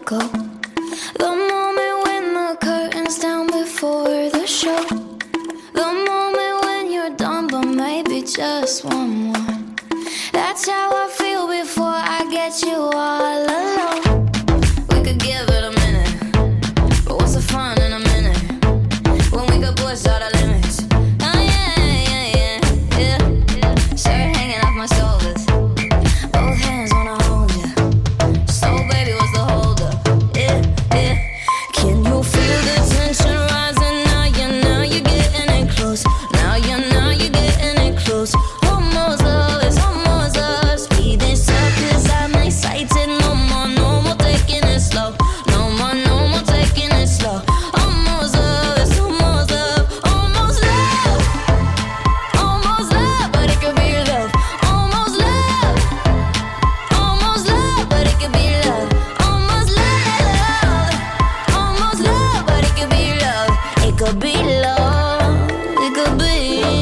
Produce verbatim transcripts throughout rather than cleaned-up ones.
go. The moment when the curtain's down before the show. The moment when you're done, but maybe just one more. That's how I feel before I get you all alone. We could give it a minute, but what's the fun in a minute when we could push all the limits? Oh yeah, yeah, yeah, yeah, yeah. Shirt hanging off my shoulders, both hands wanna hold ya. So baby, what's the hold up? Yeah, yeah. Can you feel the tension rising now? You know you're getting it close. Now you know you're getting it close. Almost love, it's almost love. Speed this up 'cause I'm excited. No more, no more taking it slow. No more, no more taking it slow. Almost love, it's almost love. Almost love. Almost love, but it could be love. Almost love. Almost love, but it could be love. Almost love. Almost love, but it could be love. It could be love. It could be.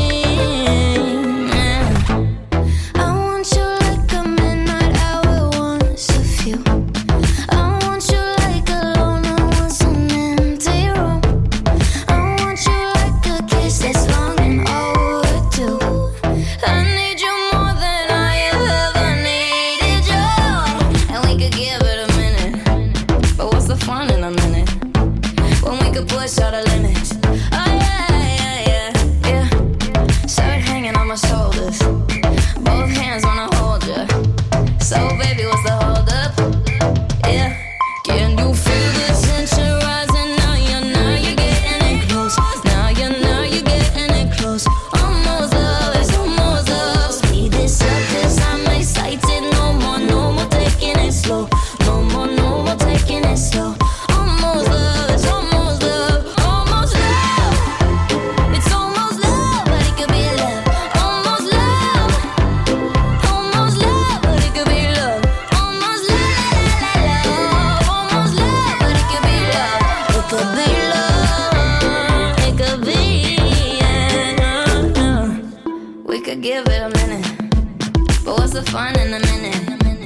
Yeah. I want you like a midnight hour, once a few. I want you like a loner, once an empty room. I want you like a kiss that's long and overdue. I need you more than I ever needed you. And we could give it a minute, but what's the fun in a minute when we could push all the limits? Oh yeah, yeah, yeah, yeah. Shirt hanging on my shoulders, both hands wanna hold ya. So baby, what's the hold up? Yeah. Can you feel the tension rising now? You know you're getting it close. Now you know you're getting it close. Almost love, it's almost love. Speed this up 'cause I'm excited. No more, no more taking it slow. No more, no more taking it slow. Almost love, it's almost love. Almost love. It's almost love, but it could be love. Almost love. Almost love, but it could be love. Almost love. Almost love, but it could be love. It could be love. It could be, yeah. We could give it a minute, but what's the fun in a minute?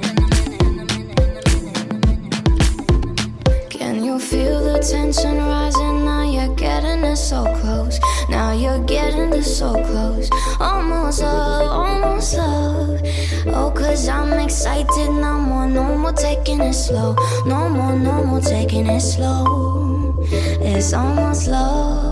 Can you feel the tension rising now? You're getting it so close. Now you're getting it so close. Almost love, almost love. Oh, 'cause I'm excited. No more, no more taking it slow. No more, no more taking it slow. It's almost love.